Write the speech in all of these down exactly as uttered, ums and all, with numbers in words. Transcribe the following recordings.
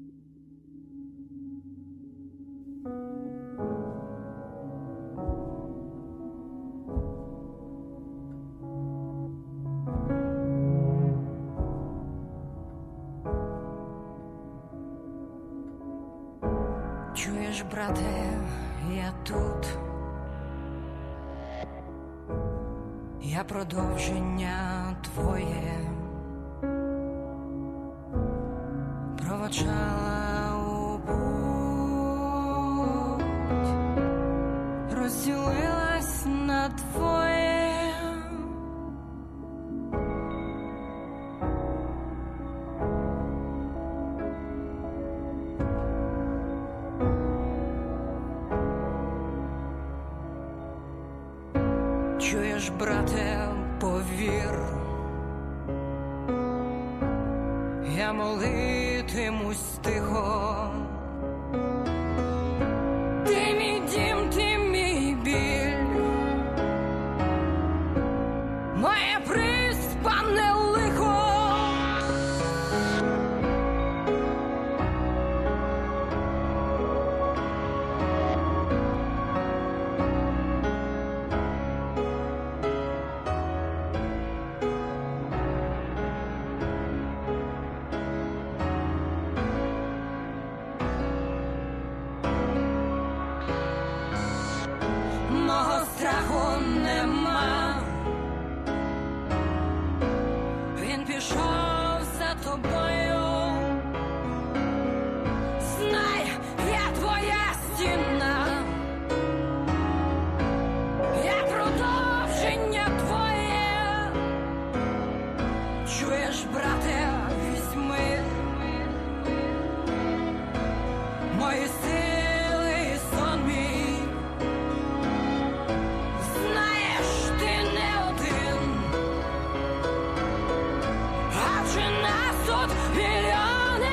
Чуєш, брате, я тут. Я продовження твоє проводжала у путь, розділилась на двоє. Чуєш, брате, повір, я молитимусь тихо. Ти мій дім, ти мій біль, моє приспане лихо. Мого страху нема, він пішов за тобою. Знай, я твоя стіна, я продовження твоє. Чуєш, брате, візьми мої сили і сон мій. Знаєш, ти не один, адже нас тут мільйони.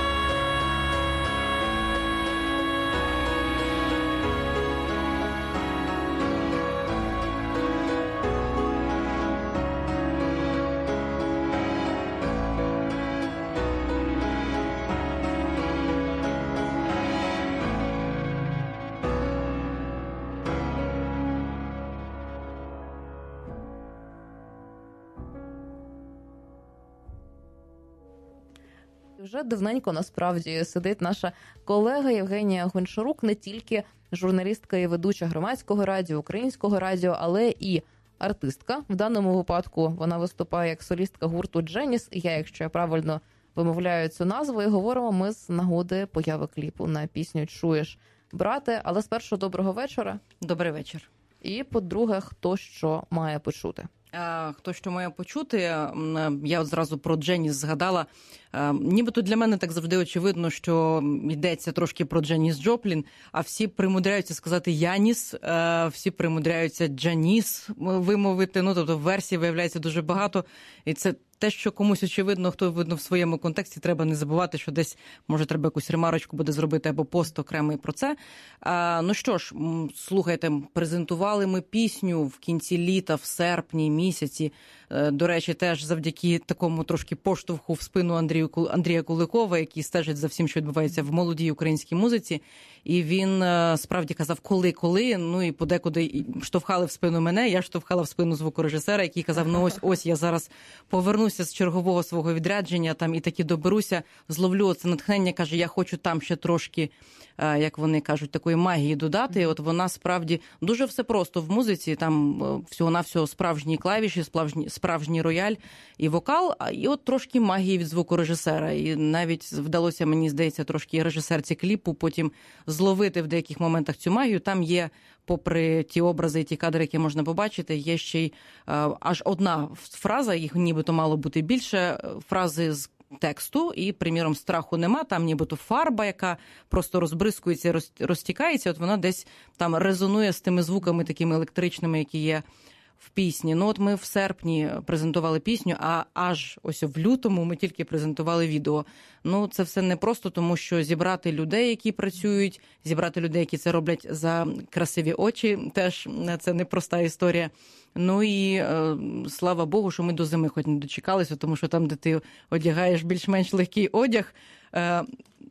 Вже давненько, насправді, сидить наша колега Євгенія Гончарук, не тільки журналістка і ведуча Громадського радіо, Українського радіо, але і артистка. В даному випадку вона виступає як солістка гурту «Дженіс». І я, якщо я правильно вимовляю цю назву, і говоримо ми з нагоди появи кліпу на пісню «Чуєш, брате». Але спершу доброго вечора. Добрий вечір. І, по-друге, хто що має почути? Хто що має почути, я от зразу про Дженіс згадала. Нібито для мене так завжди очевидно, що йдеться трошки про Дженіс Джоплін, а всі примудряються сказати Яніс, всі примудряються Джаніс вимовити, ну, тобто версій виявляється дуже багато, і це те, що комусь очевидно, хто видно в своєму контексті, треба не забувати, що десь, може, треба якусь ремарочку буде зробити або пост окремий про це. А, ну що ж, слухайте, презентували ми пісню в кінці літа, в серпні місяці. До речі, теж завдяки такому трошки поштовху в спину Андрію, Андрія Куликова, який стежить за всім, що відбувається в молодій українській музиці. І він справді казав коли-коли, ну і подекуди штовхали в спину мене, я штовхала в спину звукорежисера, який казав, ну ось-ось я зараз повернуся з чергового свого відрядження там і таки доберуся, зловлю оце натхнення, каже, я хочу там ще трошки, як вони кажуть, такої магії додати. І от вона справді дуже все просто в музиці, там всього-навсього справжні клавіші, справжній, справжній рояль і вокал, і от трошки магії від звукорежисера. І навіть вдалося, мені здається, трошки режисерці кліпу потім зловити в деяких моментах цю магію. Там є, попри ті образи і ті кадри, які можна побачити, є ще й а, аж одна фраза, їх нібито мало бути більше, фрази з тексту, і, приміром, страху нема, там нібито фарба, яка просто розбризкується, розтікається, от вона десь там резонує з тими звуками такими електричними, які є в пісні. Ну от ми в серпні презентували пісню, а аж ось в лютому ми тільки презентували відео. Ну це все не просто, тому що зібрати людей, які працюють, зібрати людей, які це роблять за красиві очі, теж це непроста історія. Ну і е, слава Богу, що ми до зими хоч не дочекалися, тому що там, де ти одягаєш більш-менш легкий одяг, е,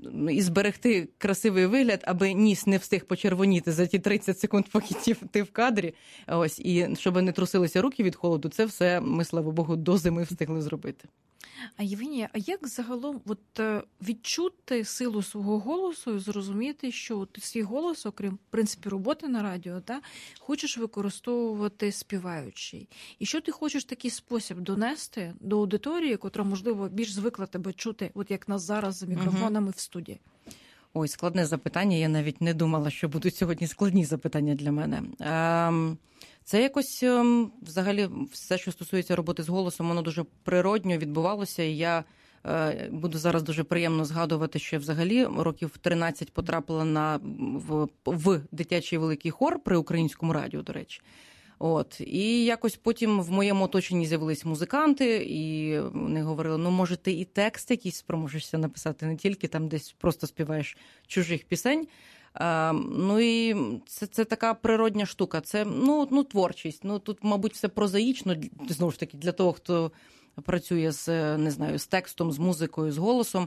і зберегти красивий вигляд, аби ніс не встиг почервоніти за ті тридцять секунд, поки ті- ти в кадрі. Ось, і щоб не трусилися руки від холоду, це все ми, слава Богу, до зими встигли зробити. А Євгенія, а як загалом от, е, відчути силу свого голосу і зрозуміти, що ти свій голос, окрім, в принципі, роботи на радіо, та, хочеш використовувати співаючий? І що ти хочеш такий спосіб донести до аудиторії, котра, можливо, більш звикла тебе чути, от як нас зараз за мікрофонами в студії? Ой, складне запитання. Я навіть не думала, що будуть сьогодні складні запитання для мене. Ем, Це якось ем, взагалі все, що стосується роботи з голосом, воно дуже природньо відбувалося. І я е, буду зараз дуже приємно згадувати, що я взагалі років тринадцять потрапила на, в, в дитячий великий хор при Українському радіо, до речі. От. І якось потім в моєму оточенні з'явились музиканти, і вони говорили, ну, може, ти і текст якийсь спроможешся написати, не тільки там десь просто співаєш чужих пісень. А, ну і це, це така природня штука, це ну, ну, творчість. Ну, тут, мабуть, все прозаїчно, знову ж таки, для того, хто працює з, не знаю, з текстом, з музикою, з голосом.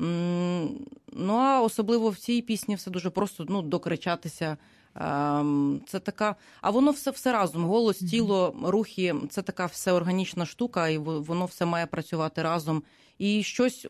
Ну, а особливо в цій пісні все дуже просто, ну, докричатися. Це така, а воно все все разом, голос, тіло, рухи, це така все органічна штука, і воно все має працювати разом. І щось,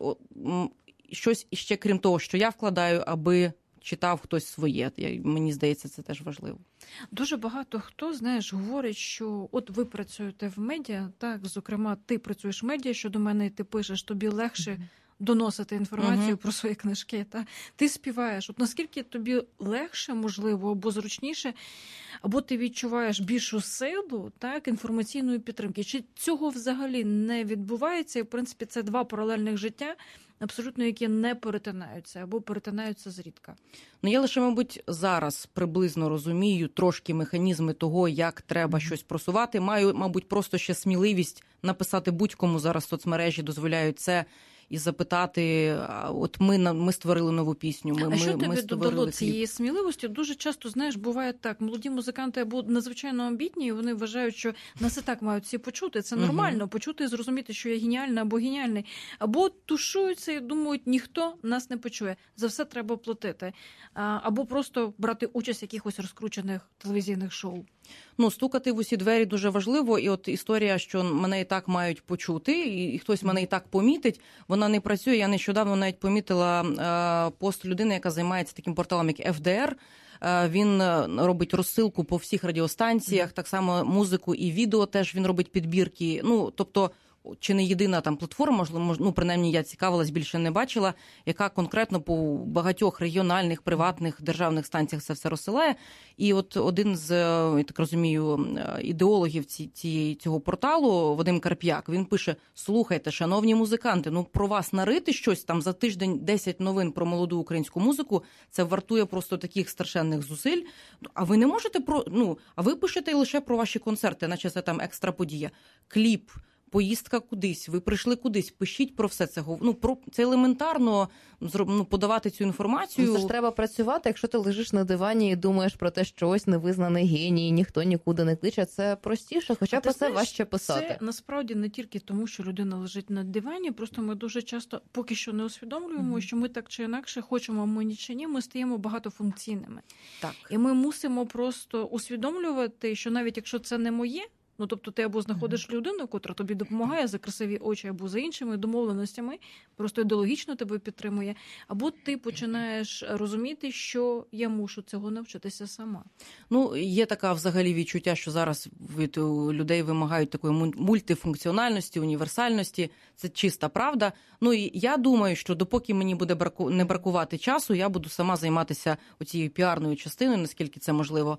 щось іще, крім того, що я вкладаю, аби читав хтось своє. Мені здається, це теж важливо. Дуже багато хто, знаєш, говорить, що от ви працюєте в медіа, так, зокрема, ти працюєш в медіа, що до мене ти пишеш, тобі легше доносити інформацію uh-huh. про свої книжки. Та? Ти співаєш. От наскільки тобі легше, можливо, або зручніше, або ти відчуваєш більшу силу, так, інформаційної підтримки. Чи цього взагалі не відбувається? І, в принципі, це два паралельних життя, абсолютно, які не перетинаються, або перетинаються зрідка. Ну, я лише, мабуть, зараз приблизно розумію трошки механізми того, як треба mm-hmm. щось просувати. Маю, мабуть, просто ще сміливість написати будь-кому, зараз соцмережі дозволяють це, і запитати, от ми, ми створили нову пісню, ми, а ми, що тобі ми додало цієї сміливості? Дуже часто, знаєш, буває так, молоді музиканти або надзвичайно амбітні, і вони вважають, що нас і так мають всі почути, це нормально, uh-huh. почути і зрозуміти, що я геніальна або геніальний, або тушуються і думають, ніхто нас не почує, за все треба платити, або просто брати участь в якихось розкручених телевізійних шоу. Ну, стукати в усі двері дуже важливо, і от історія, що мене і так мають почути, і хтось мене і так помітить, вона не працює. Я нещодавно навіть помітила е, пост людини, яка займається таким порталом, як еф де ер. Е, він робить розсилку по всіх радіостанціях, mm. так само музику і відео теж він робить підбірки. Ну, тобто, чи не єдина там платформа, можливо, ну, принаймні я цікавилась, більше не бачила, яка конкретно по багатьох регіональних, приватних, державних станціях це все розсилає. І от один з, я так розумію, ідеологів цієї, цього порталу, Вадим Карп'як, він пише, слухайте, шановні музиканти, ну про вас нарити щось там за тиждень десять новин про молоду українську музику, це вартує просто таких страшенних зусиль. А ви не можете про, ну, а ви пишете лише про ваші концерти, наче це там екстра подія. Кліп, поїздка кудись, ви прийшли кудись, пишіть про все це. Ну, про це елементарно, ну, подавати цю інформацію. Це ж треба працювати, якщо ти лежиш на дивані і думаєш про те, що ось невизнаний геній, ніхто нікуди не кличе, це простіше, хоча б про це важче писати. Це насправді не тільки тому, що людина лежить на дивані, просто ми дуже часто поки що не усвідомлюємо, mm-hmm. що ми так чи інакше, хочемо ми чи ні, ми стаємо багатофункційними. Так. І ми мусимо просто усвідомлювати, що навіть якщо це не моє, ну, тобто ти або знаходиш людину, котра тобі допомагає за красиві очі, або за іншими домовленостями, просто ідеологічно тебе підтримує, або ти починаєш розуміти, що я мушу цього навчитися сама. Ну, є така взагалі відчуття, що зараз від людей вимагають такої мультифункціональності, універсальності. Це чиста правда. Ну, і я думаю, що допоки мені буде браку... не бракувати часу, я буду сама займатися оцією піарною частиною, наскільки це можливо.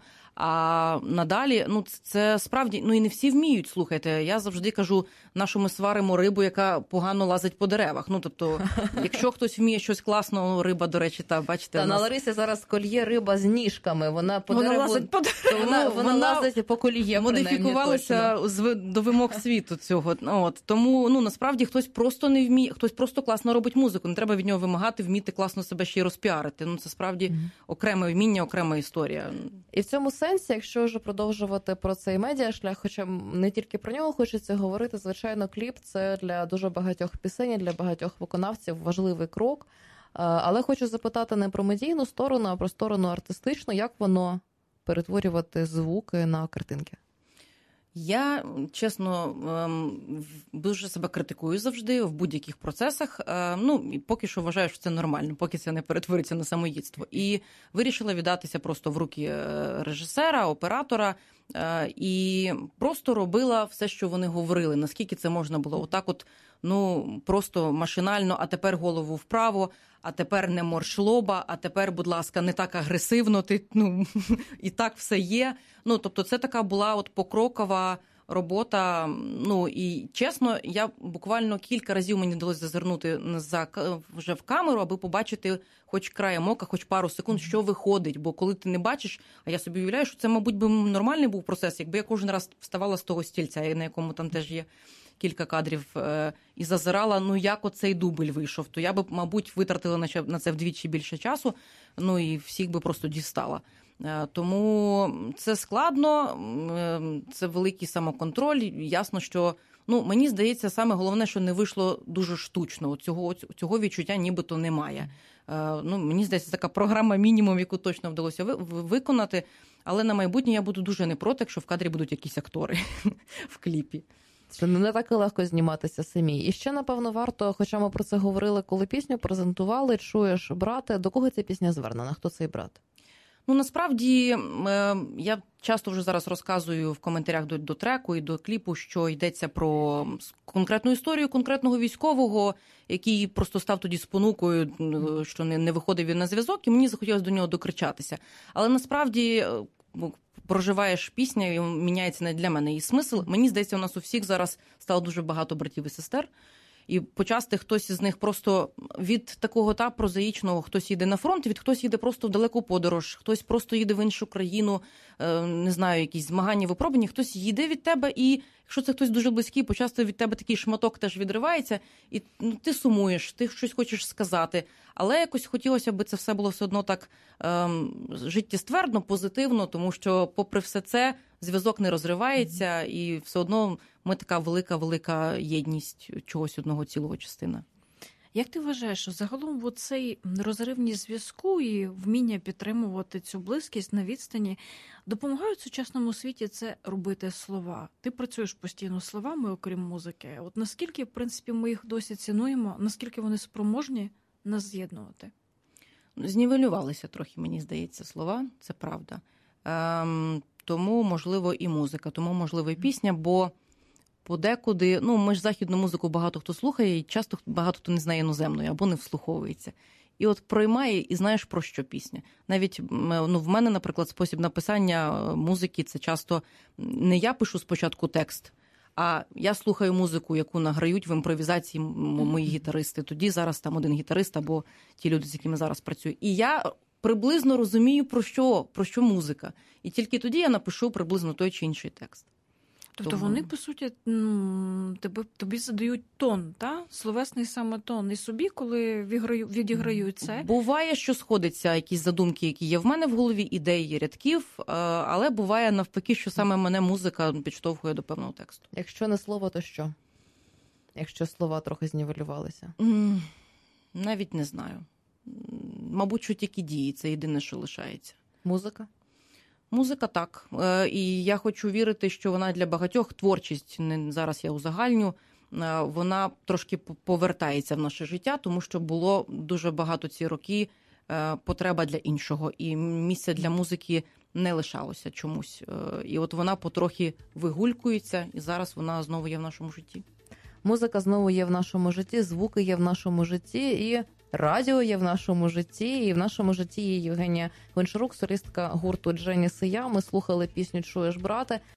А надалі, ну, це справді, ну, і не всі вміють, слухайте. Я завжди кажу, нашу ми сваримо рибу, яка погано лазить по деревах. Ну, тобто, якщо хтось вміє щось класно, риба, до речі, та, бачите. Та нас... на Ларисі зараз кольє риба з ніжками, вона по вона дереву... лазить по дереву. Вона, вона, вона лазить по коліє, модифікувалася з, до вимог світу цього. От. Тому, ну, насправді, хтось просто не вміє, хтось просто класно робить музику, не треба від нього вимагати, вміти класно себе ще й розпіарити. Ну, це справді mm-hmm. окреме вміння, окрема історія. І в цьому сенсі, якщо вже продовжувати про цей медіашлях, хоча не тільки про нього хочеться говорити, звичайно, кліп – це для дуже багатьох пісень, для багатьох виконавців важливий крок. Але хочу запитати не про медійну сторону, а про сторону артистичну. Як воно перетворювати звуки на картинки? Я, чесно, дуже себе критикую завжди в будь-яких процесах. Ну, і поки що вважаю, що це нормально, поки це не перетвориться на самоїдство. І вирішила віддатися просто в руки режисера, оператора, і просто робила все, що вони говорили, наскільки це можна було. Отак от, ну, просто машинально, а тепер голову вправо, а тепер не морщ лоба, а тепер, будь ласка, не так агресивно, ти, ну, і так все є. Ну, тобто це така була от покрокова робота. Ну, і чесно, я буквально кілька разів мені вдалося зазирнути за, вже в камеру, аби побачити хоч краєм ока, хоч пару секунд, що виходить. Бо коли ти не бачиш, а я собі уявляю, що це, мабуть, би нормальний був процес, якби я кожен раз вставала з того стільця, на якому там теж є кілька кадрів, і зазирала, ну, як оцей дубль вийшов, то я би, мабуть, витратила на це вдвічі більше часу, ну, і всіх би просто дістала. Тому це складно, це великий самоконтроль. Ясно, що, ну, мені здається, саме головне, що не вийшло дуже штучно. Цього, цього відчуття нібито немає. Ну, мені здається, така програма мінімум, яку точно вдалося виконати. Але на майбутнє я буду дуже не проти, якщо в кадрі будуть якісь актори в кліпі. Це не так і легко зніматися самій. І ще, напевно, варто, хоча ми про це говорили, коли пісню презентували, чуєш, брате, до кого ця пісня звернена? Хто цей брат? Ну, насправді, я часто вже зараз розказую в коментарях до, до треку і до кліпу, що йдеться про конкретну історію конкретного військового, який просто став тоді спонукою, що не, не виходив він на зв'язок, і мені захотілося до нього докричатися. Але насправді проживаєш пісня, і міняється не для мене її смисл. Мені здається, у нас у всіх зараз стало дуже багато братів і сестер. І почасти хтось із них просто від такого та прозаїчного, хтось їде на фронт, від хтось їде просто в далеку подорож, хтось просто їде в іншу країну, не знаю, якісь змагання, випробування, хтось їде від тебе, і якщо це хтось дуже близький, почасти від тебе такий шматок теж відривається, і ну, ти сумуєш, ти щось хочеш сказати. Але якось хотілося, аби це все було все одно так ем, життєствердно, позитивно, тому що, попри все це, зв'язок не розривається, і все одно ми така велика-велика єдність чогось одного цілого частина. Як ти вважаєш, що загалом цей розривність зв'язку і вміння підтримувати цю близькість на відстані допомагають в сучасному світі це робити слова? Ти працюєш постійно словами, окрім музики. От наскільки, в принципі, ми їх досі цінуємо, наскільки вони спроможні нас з'єднувати? Знівелювалися трохи, мені здається, слова, це правда. Ем, тому, можливо, і музика, тому, можливо, і пісня, бо подекуди, ну, ми ж західну музику багато хто слухає, і часто багато хто не знає іноземної або не вслуховується. І от проймає, і знаєш, про що пісня. Навіть, ну, в мене, наприклад, спосіб написання музики – це часто не я пишу спочатку текст, а я слухаю музику, яку награють в імпровізації мої гітаристи. Тоді зараз там один гітарист або ті люди, з якими зараз працюю. І я приблизно розумію, про що, про що музика. І тільки тоді я напишу приблизно той чи інший текст. Тобто Тому... вони, по суті, тобі, тобі задають тон, та? Словесний саме тон. І собі, коли відіграють це? Буває, що сходяться якісь задумки, які є в мене в голові, ідеї, рядків, але буває навпаки, що саме мене музика підштовхує до певного тексту. Якщо не слово, то що? Якщо слова трохи знівелювалися? Mm, навіть не знаю. Мабуть, що тільки дії, це єдине, що лишається. Музика? Музика так. І я хочу вірити, що вона для багатьох, творчість, не зараз я узагальню, вона трошки повертається в наше життя, тому що було дуже багато ці роки потреба для іншого. І місця для музики не лишалося чомусь. І от вона потрохи вигулькується, і зараз вона знову є в нашому житті. Музика знову є в нашому житті, звуки є в нашому житті, і радіо є в нашому житті, і в нашому житті є Євгенія Гончарук, солістка гурту Дженіс і я. Ми слухали пісню «Чуєш, брате».